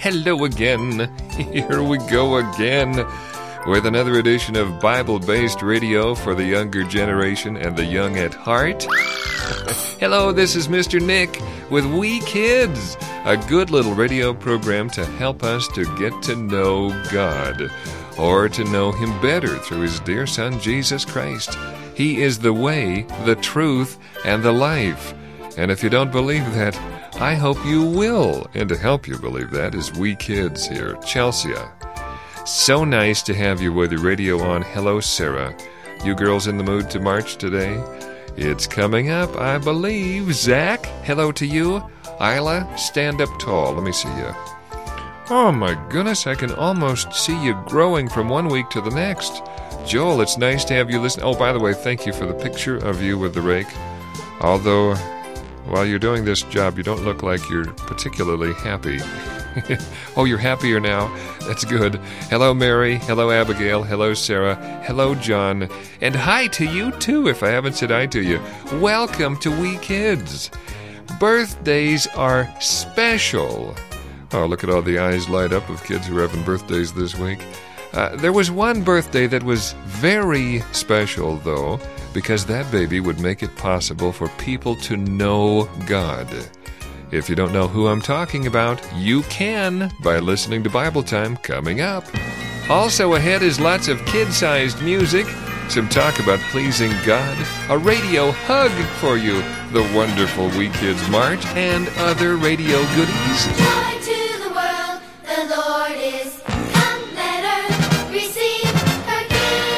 Hello again. Here we go again with another edition of Bible-based radio for the younger generation and the young at heart. Hello, this is Mr. Nick with We Kids, a good little radio program to help us to get to know God, or to know Him better through His dear Son, Jesus Christ. He is the way, the truth, and the life. And if you don't believe that, I hope you will. And to help you believe that is We Kids here, Chelsea. So nice to have you with the radio on. Hello, Sarah. You girls in the mood to march today? It's coming up, I believe. Zach, hello to you. Isla, stand up tall. Let me see you. Oh my goodness, I can almost see you growing from one week to the next. Joel, it's nice to have you listen. Oh, by the way, thank you for the picture of you with the rake. Although, while you're doing this job, you don't look like you're particularly happy. Oh, you're happier now. That's good. Hello, Mary. Hello, Abigail. Hello, Sarah. Hello, John. And hi to you, too, if I haven't said hi to you. Welcome to We Kids. Birthdays are special. Oh, look at all the eyes light up of kids who are having birthdays this week. There was one birthday that was very special, though, because that baby would make it possible for people to know God. If you don't know who I'm talking about, you can by listening to Bible Time coming up. Also ahead is lots of kid-sized music, some talk about pleasing God, a radio hug for you, the wonderful We Kids March, and other radio goodies. Joy to the world, the Lord is come, let her receive her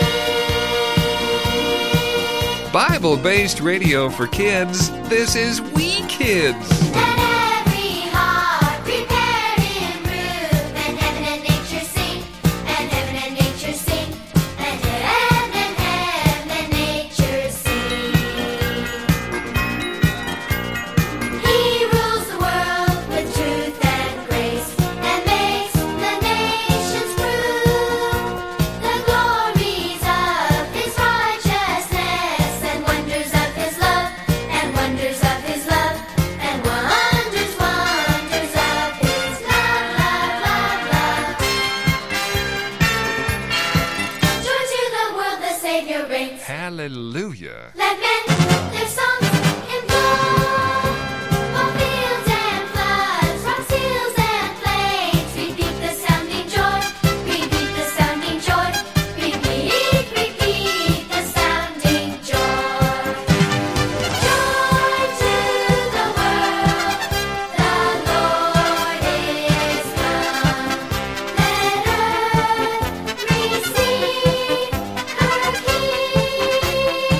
gift. Bible-based radio for kids, this is We Kids. Let every heart prepare Him room, and heaven and nature sing, and heaven and nature sing, and heaven and nature sing. He rules the world with truth and grace, and makes the nations prove the glories of His righteousness, and wonders of His love, and wonders of His love, and wonders of His love, love. Joy to the world, the Savior reigns. Hallelujah. Let men lift songs in flow, all fields and floods, rocks, hills and plains. Repeat the sounding joy, repeat the sounding joy, repeat the sounding joy. Joy to the world, the Lord is come. Let earth receive her King.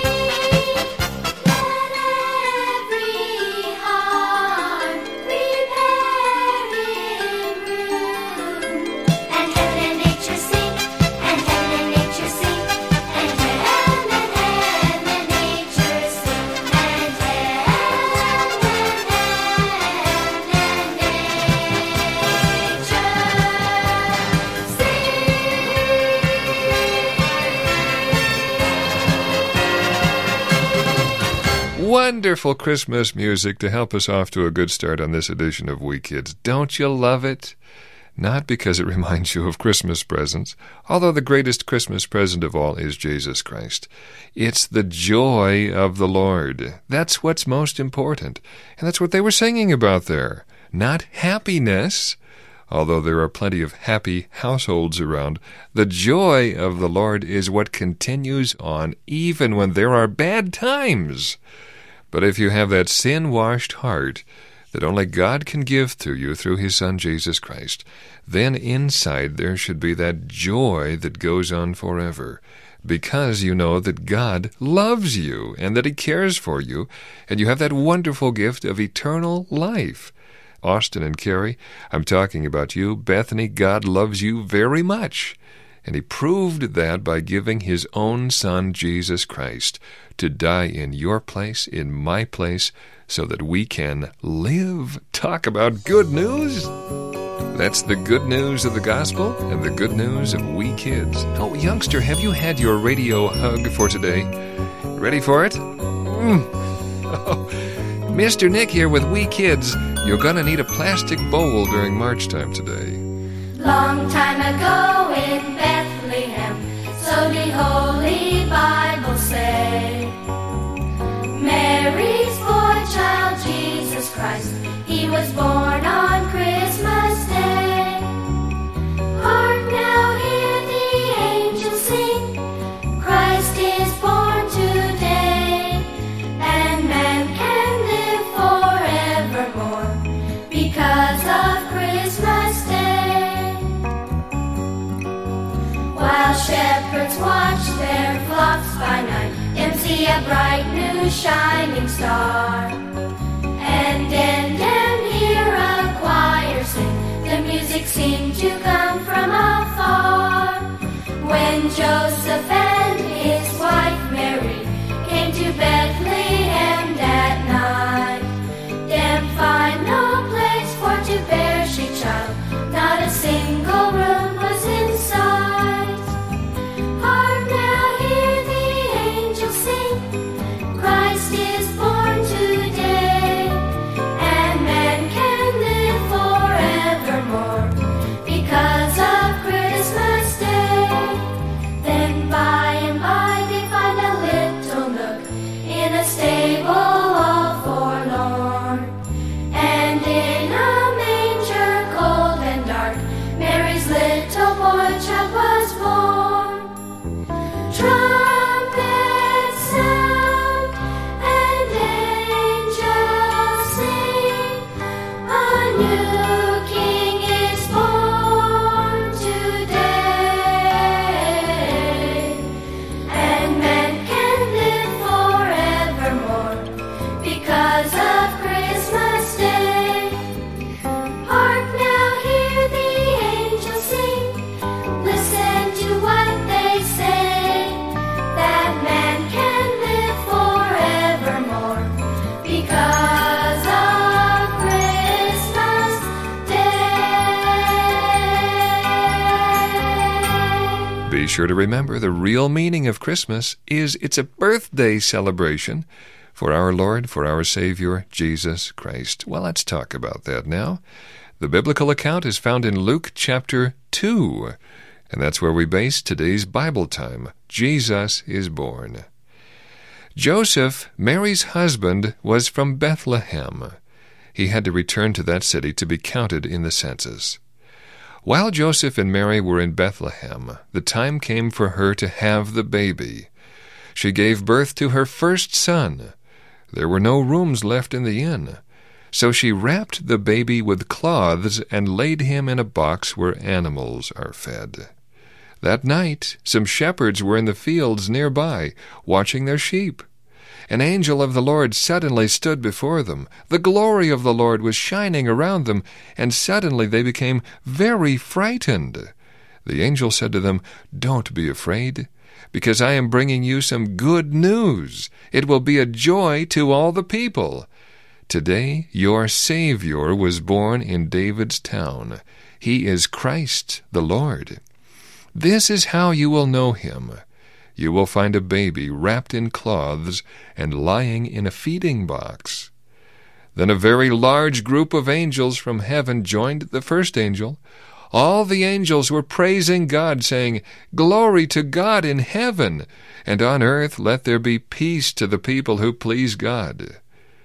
Let every heart prepare Him room, and heaven and nature sing, and heaven and nature sing, and heaven and nature sing, and heaven Wonderful Christmas music to help us off to a good start on this edition of We Kids. Don't you love it? Not because it reminds you of Christmas presents, although the greatest Christmas present of all is Jesus Christ. It's the joy of the Lord. That's what's most important. And that's what they were singing about there. Not happiness, although there are plenty of happy households around. The joy of the Lord is what continues on even when there are bad times. But if you have that sin-washed heart that only God can give to you through His Son, Jesus Christ, then inside there should be that joy that goes on forever, because you know that God loves you and that He cares for you, and you have that wonderful gift of eternal life. Austin and Carrie, I'm talking about you. Bethany, God loves you very much. And He proved that by giving His own Son, Jesus Christ, to die in your place, in my place, so that we can live. Talk about good news. That's the good news of the gospel and the good news of We Kids. Oh, youngster, have you had your radio hug for today? Ready for it? Oh, Mr. Nick here with Wee Kids. You're gonna need a plastic bowl during March time today. Long time ago in Bethlehem, so the Holy Bible say, Mary's boy child, Jesus Christ, he was born on Christmas Day. Hark now, hear the angels sing, Christ is born today, and man can live forevermore because of Christmas Day. While shepherds watch their flocks by night, them see a bright new shining star, and then them hear a choir sing, the music seemed to come from afar. When Joseph and his wife Mary came to Bethlehem that night, them find no place for to bear she child, not a single room was in sight. Hark now, hear the angels sing, Christ is born today, and man can live forevermore because of Christmas Day. Then by and by they find a little nook in a stable all forlorn, and in a manger cold and dark, Mary's little boy child was born. Trumpets sound and angels sing, a new King is born today, and man can live forevermore because of Christmas Day. Hark now, hear the angels sing, listen to what they say, that man can live forevermore because of Christmas Day. Be sure to remember the real meaning of Christmas is it's a birthday celebration for our Lord, for our Savior, Jesus Christ. Well, let's talk about that now. The biblical account is found in Luke chapter 2, and that's where we base today's Bible time. Jesus is born. Joseph, Mary's husband, was from Bethlehem. He had to return to that city to be counted in the census. While Joseph and Mary were in Bethlehem, the time came for her to have the baby. She gave birth to her first son. There were no rooms left in the inn, so she wrapped the baby with cloths and laid him in a box where animals are fed. That night, some shepherds were in the fields nearby, watching their sheep. An angel of the Lord suddenly stood before them. The glory of the Lord was shining around them, and suddenly they became very frightened. The angel said to them, "Don't be afraid, because I am bringing you some good news. It will be a joy to all the people. Today your Savior was born in David's town. He is Christ the Lord. This is how you will know him. You will find a baby wrapped in cloths and lying in a feeding box." Then a very large group of angels from heaven joined the first angel. All the angels were praising God, saying, "Glory to God in heaven, and on earth let there be peace to the people who please God."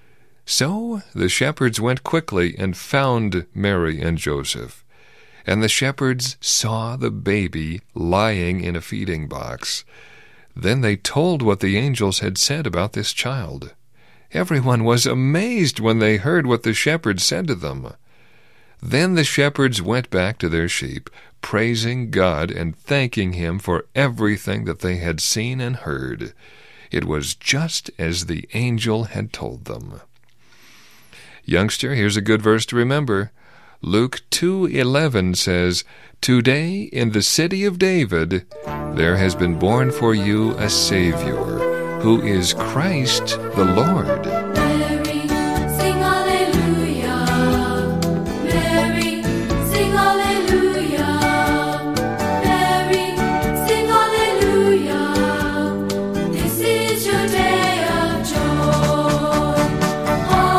So the shepherds went quickly and found Mary and Joseph. And the shepherds saw the baby lying in a feeding box. Then they told what the angels had said about this child. Everyone was amazed when they heard what the shepherds said to them. Then the shepherds went back to their sheep, praising God and thanking Him for everything that they had seen and heard. It was just as the angel had told them. Youngster, here's a good verse to remember. Luke 2:11 says, "Today in the city of David there has been born for you a Savior, who is Christ the Lord." Mary, sing hallelujah. Mary, sing hallelujah. Mary, sing hallelujah. This is your day of joy.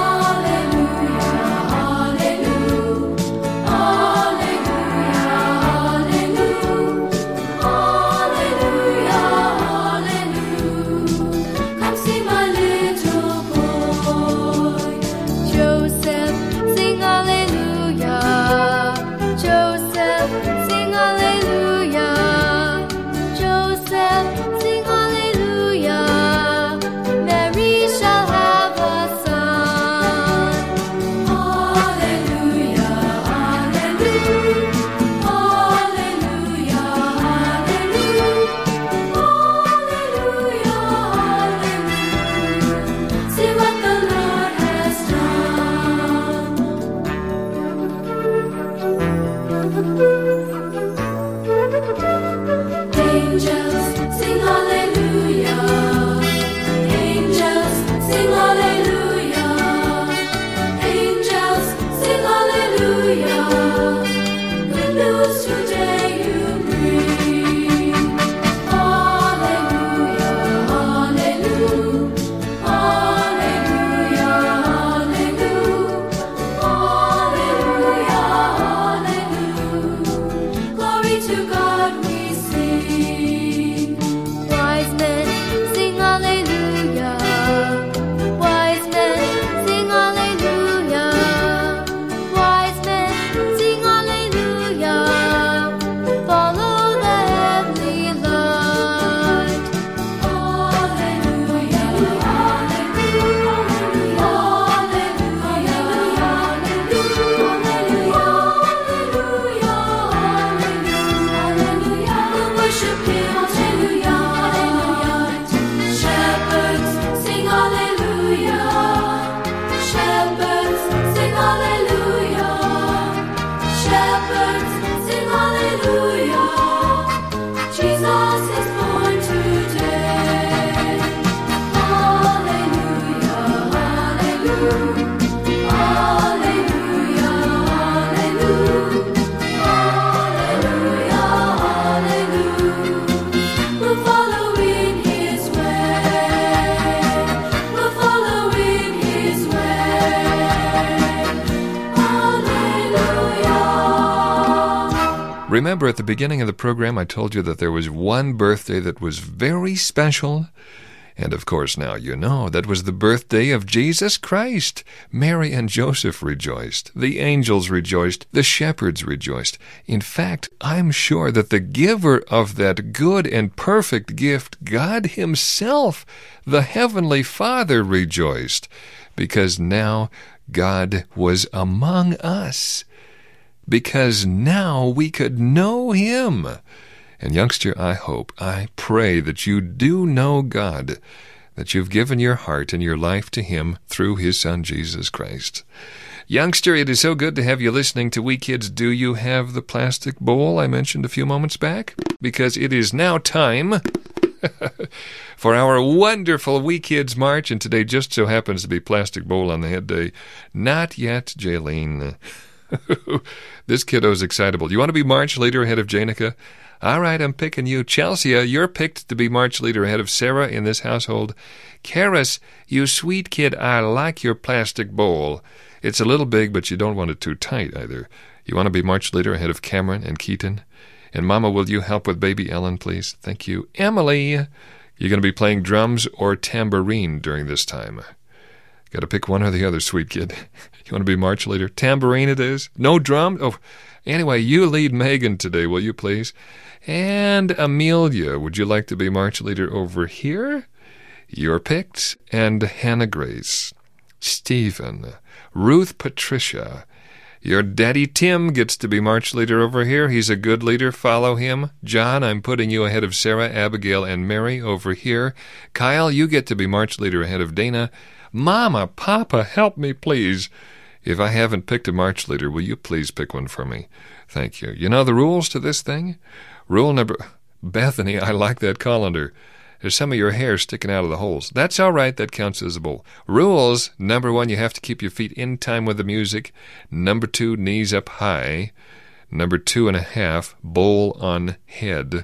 to God we sing. Wise men sing hallelujah. Wise men sing hallelujah. Wise men sing hallelujah. Follow the heavenly light. Hallelujah, hallelujah, hallelujah, hallelujah, hallelujah. We worship Him, hallelujah, hallelujah. Shepherds sing hallelujah. Shepherds sing hallelujah. Shepherds sing hallelujah. Jesus is born today. Hallelujah, hallelujah. Hallelujah, hallelujah. Hallelujah, hallelujah. We'll follow in His way. We'll follow in His way. Hallelujah. Remember at the beginning of the program I told you that there was one birthday that was very special? And of course now you know that was the birthday of Jesus Christ. Mary and Joseph rejoiced. The angels rejoiced. The shepherds rejoiced. In fact, I'm sure that the giver of that good and perfect gift, God Himself, the Heavenly Father, rejoiced, because now God was among us. Because now we could know Him. And youngster, I hope, I pray that you do know God, that you've given your heart and your life to Him through His Son, Jesus Christ. Youngster, it is so good to have you listening to We Kids. Do you have the plastic bowl I mentioned a few moments back? Because it is now time for our wonderful We Kids March, and today just so happens to be Plastic Bowl on the Head Day. Not yet, Jaylene. This kiddo's excitable. You want to be March leader ahead of Janica? All right, I'm picking you. Chelsea, you're picked to be March leader ahead of Sarah in this household. Karis, you sweet kid, I like your plastic bowl. It's a little big, but you don't want it too tight either. You want to be March leader ahead of Cameron and Keaton? And Mama, will you help with baby Ellen, please? Thank you. Emily, you're going to be playing drums or tambourine during this time. Got to pick one or the other, sweet kid. You want to be March leader? Tambourine it is. No drum? Oh, anyway, you lead Megan today, will you please? And Amelia, would you like to be March leader over here? You're picked. And Hannah Grace. Stephen. Ruth Patricia. Your daddy Tim gets to be March leader over here. He's a good leader. Follow him. John, I'm putting you ahead of Sarah, Abigail, and Mary over here. Kyle, you get to be March leader ahead of Dana. Mama, Papa, help me, please. If I haven't picked a March leader, will you please pick one for me? Thank you. You know the rules to this thing? Rule number... Bethany, I like that colander. There's some of your hair sticking out of the holes. That's all right. That counts as a bowl. Rules. Number 1, you have to keep your feet in time with the music. Number 2, knees up high. Number 2.5, bowl on head.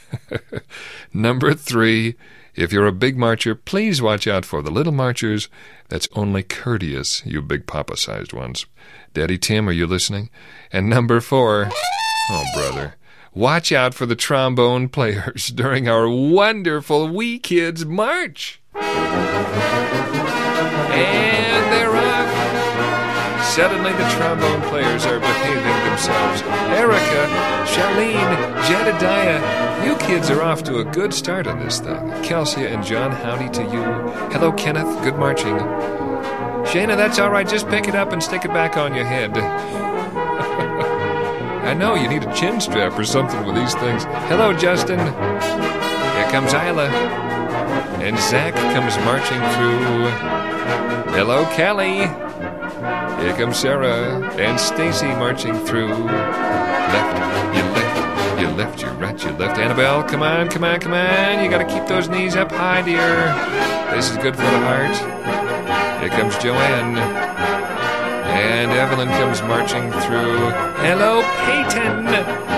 Number 3, if you're a big marcher, please watch out for the little marchers. That's only courteous, you big papa-sized ones. Daddy Tim, are you listening? And number 4, oh, brother, watch out for the trombone players during our wonderful We Kids March. And they're off. Suddenly the trombone players are behaving themselves. Erica, Charlene, Jedediah, you kids are off to a good start on this thing. Kelsey and John, howdy to you. Hello, Kenneth, good marching. Shayna, that's all right. Just pick it up and stick it back on your head. I know, you need a chin strap or something with these things. Hello, Justin. Here comes Isla. And Zach comes marching through. Hello, Kelly. Here comes Sarah. And Stacy marching through. Left, you left, you left, you right, you left. Annabelle, come on, come on, come on. You got to keep those knees up high, dear. This is good for the heart. Here comes Joanne. And Evelyn comes marching through. Hello, Peyton.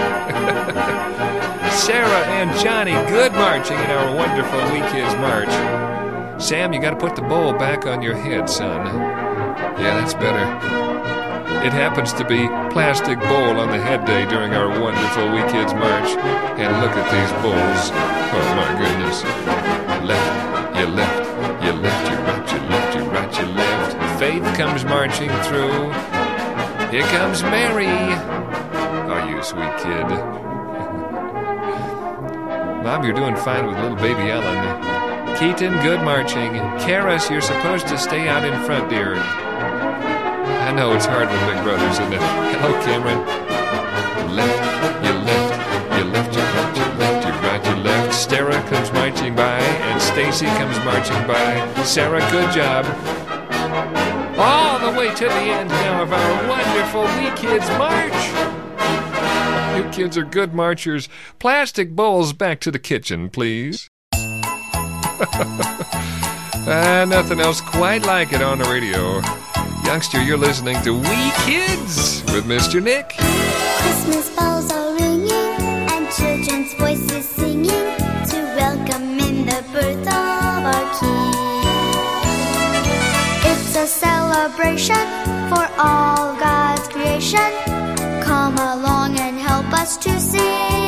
Sarah and Johnny, good marching in our wonderful We Kids March. Sam, you got to put the bowl back on your head, son. Yeah, that's better. It happens to be Plastic Bowl on the head day during our wonderful We Kids March. And look at these bowls. Oh my goodness. Left, you left, you left, you right, you left, you right, you left. Faith comes marching through. Here comes Mary. Oh, you sweet kid. Mom, you're doing fine with little baby Ellen. Keaton, good marching. Karis, you're supposed to stay out in front, dear. I know it's hard with big brothers, isn't it? Hello, Cameron. Left, you left, you left, you right, you left, you right, you left. Sarah comes marching by, and Stacy comes marching by. Sarah, good job. All the way to the end now of our wonderful We Kids March. You kids are good marchers. Plastic bowls back to the kitchen, please. Nothing else quite like it on the radio. Youngster, you're listening to We Kids with Mr. Nick. Christmas bells are ringing and children's voices singing to welcome in the birth of our King. It's a celebration for all God's creation. Come along and help us to sing.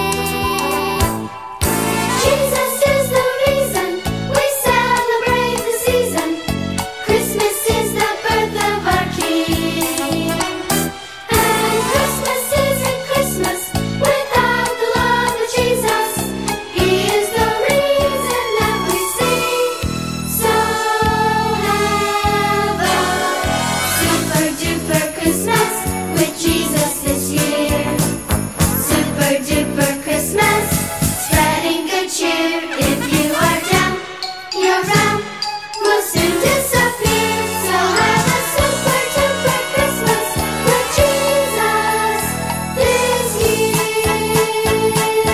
Jesus is the reason we celebrate the season. Christmas is the birth of our King. And Christmas isn't Christmas without the love of Jesus. He is the reason that we sing. So have a super duper Christmas with Jesus this year. Super duper Christmas, spreading good cheer. If you are down, your frown will soon disappear. So have a super duper Christmas with Jesus this year.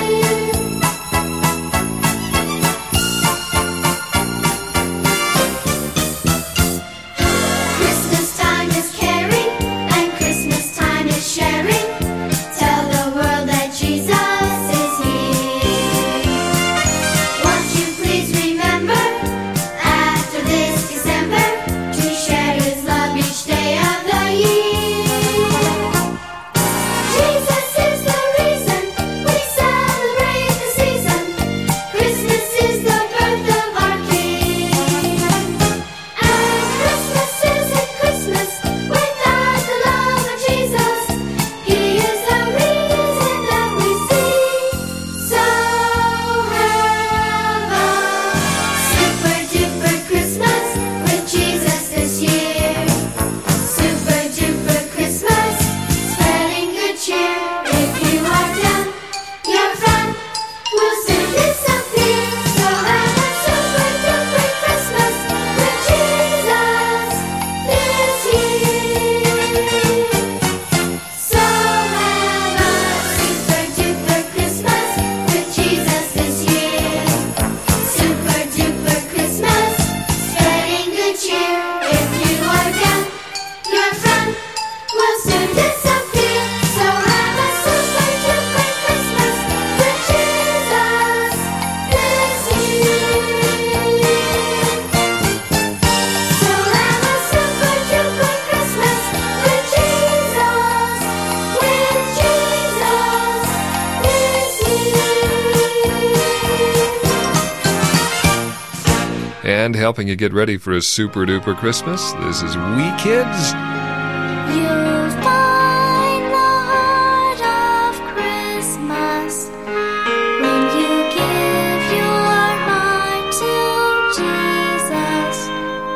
Christmas time is caring and Christmas time is sharing. Tell the world that Jesus is here. Won't you please remember, after this December, to share His love each day of the year. Jesus is the reason we celebrate the season. Christmas is the birth of our King. And Christmas isn't Christmas without the love of Jesus. He is the reason that we sing. So have a super duper Christmas with Jesus this year. Super duper Christmas, spreading good cheer. If you are down, your frown will soon disappear. So have a super duper Christmas with Jesus this year. So have a super duper Christmas with Jesus this year. Super duper Christmas, spreading good cheer. If you are down, your frown will soon disappear. So have a super duper Christmas with Jesus this year. So have a super duper Christmas with Jesus this year. And helping you get ready for a super duper Christmas, this is We Kids. You'll find the heart of Christmas when you give your heart to Jesus.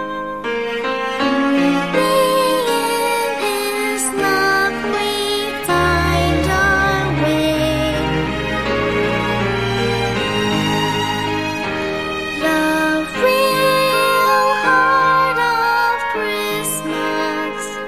Only in His love we find our way. The real heart of Christmas.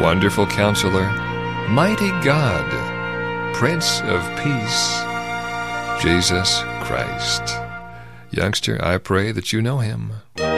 Wonderful Counselor, Mighty God, Prince of Peace, Jesus Christ. Youngster, I pray that you know him.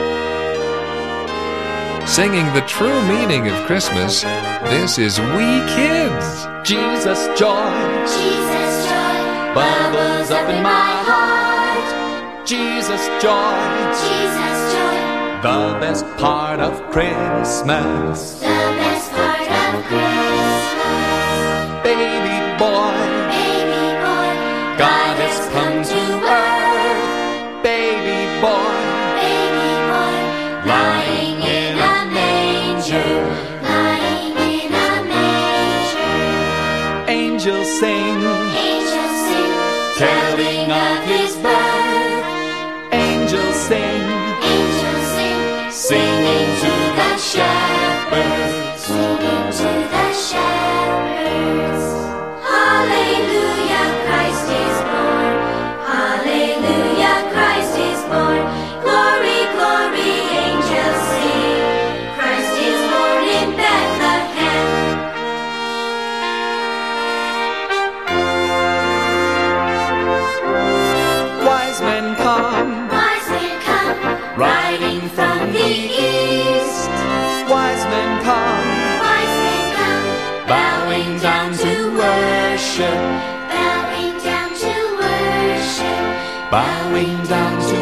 Singing the true meaning of Christmas, this is We Kids. Jesus joy, Jesus joy, bubbles up in my heart. Jesus joy, Jesus joy, the best part of Christmas. the best part of Christmas. Baby boy, God has come to earth. Baby boy, lying in a manger, lying in a manger. angels sing, Angels sing, telling of his birth. Angels sing, singing to the shepherds. singing to the shepherds. Hallelujah, Christ is born. Hallelujah, Christ is born. Glory, glory, angels sing. Christ is born in Bethlehem. Wise men come, Wise men come, riding from the east. wise men come, Wise men come, bowing down to worship, bowing down to worship. bowing down to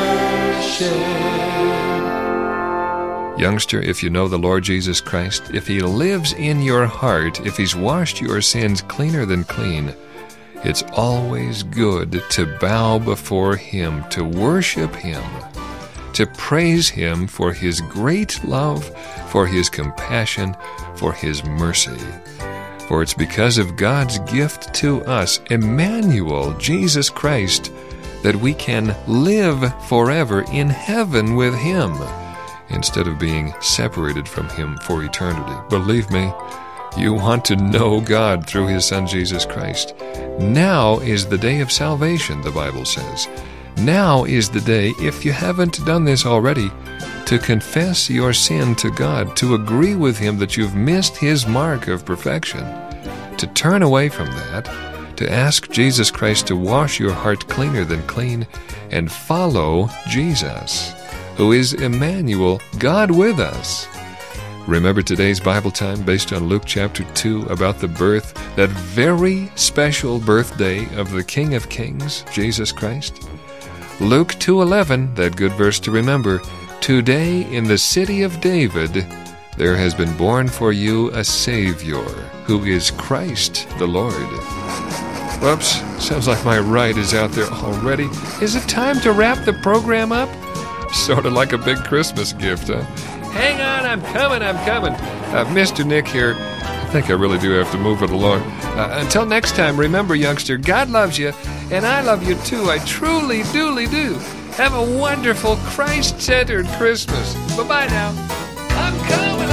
worship. Youngster, if you know the Lord Jesus Christ, if he lives in your heart, if he's washed your sins cleaner than clean, it's always good to bow before him, to worship him, to praise him for his great love, for his compassion, for his mercy. For it's because of God's gift to us, Emmanuel, Jesus Christ, that we can live forever in heaven with him, instead of being separated from him for eternity. Believe me, you want to know God through his Son Jesus Christ. Now is the day of salvation, the Bible says. Now is the day, if you haven't done this already, to confess your sin to God, to agree with him that you've missed his mark of perfection, to turn away from that, to ask Jesus Christ to wash your heart cleaner than clean, and follow Jesus, who is Emmanuel, God with us. Remember today's Bible time based on Luke chapter 2 about the birth, that very special birthday of the King of Kings, Jesus Christ? Luke 2:11, that good verse to remember. Today in the city of David there has been born for you a Savior, who is Christ the Lord. Whoops, sounds like my ride is out there already. Is it time to wrap the program up? Sort of like a big Christmas gift, huh? Hang on, I'm coming. Mr. Nick here. I think I really do have to move it along. Until next time, remember, youngster, God loves you, and I love you too. I truly, duly do. Have a wonderful, Christ-centered Christmas. Bye-bye now. I'm coming.